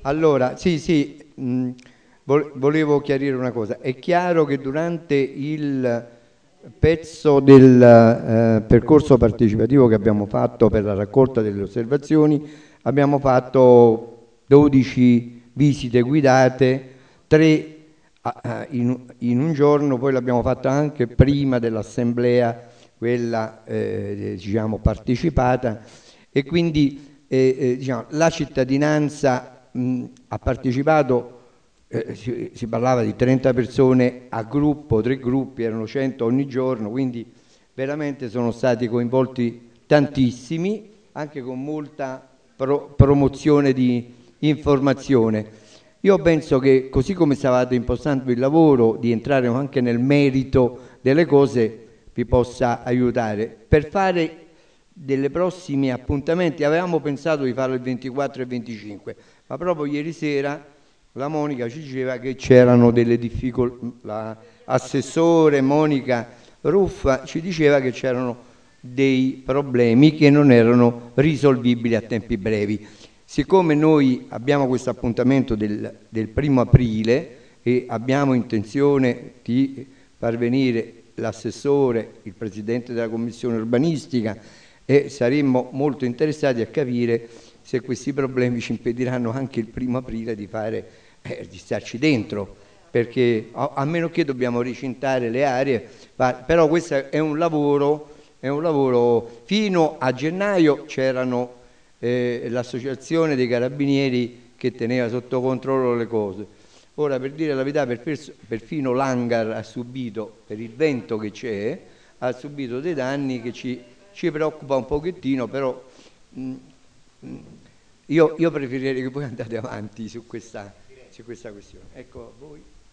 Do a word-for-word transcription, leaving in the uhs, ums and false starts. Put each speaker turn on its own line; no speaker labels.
Allora, sì, sì, mh, vol- volevo chiarire una cosa. È chiaro che durante il pezzo del eh, percorso partecipativo che abbiamo fatto per la raccolta delle osservazioni, abbiamo fatto dodici visite guidate, tre in, in un giorno, poi l'abbiamo fatta anche prima dell'assemblea, quella eh, diciamo partecipata, e quindi eh, eh, diciamo, la cittadinanza mh, ha partecipato, eh, si, si parlava di trenta persone a gruppo, tre gruppi, erano cento ogni giorno, quindi veramente sono stati coinvolti tantissimi, anche con molta pro- promozione di informazione. Io penso che così come stavate impostando il lavoro, di entrare anche nel merito delle cose, vi possa aiutare. Per fare delle prossimi appuntamenti, avevamo pensato di farlo il ventiquattro e venticinque, ma proprio ieri sera la Monica ci diceva che c'erano delle difficoltà, l'assessore Monica Ruffa ci diceva che c'erano dei problemi che non erano risolvibili a tempi brevi. Siccome noi abbiamo questo appuntamento del, del primo aprile e abbiamo intenzione di far venire l'assessore, il presidente della commissione urbanistica, e saremmo molto interessati a capire se questi problemi ci impediranno anche il primo aprile di fare, eh, di starci dentro, perché a, a meno che dobbiamo recintare le aree, ma, però questo è un lavoro, è un lavoro fino a gennaio c'erano eh, l'associazione dei carabinieri che teneva sotto controllo le cose. Ora, per dire la verità, per pers- perfino l'hangar ha subito, per il vento che c'è, ha subito dei danni che ci, ci preoccupa un pochettino, però mh, mh, io, io preferirei che voi andate avanti su questa, su questa questione. Ecco, a voi.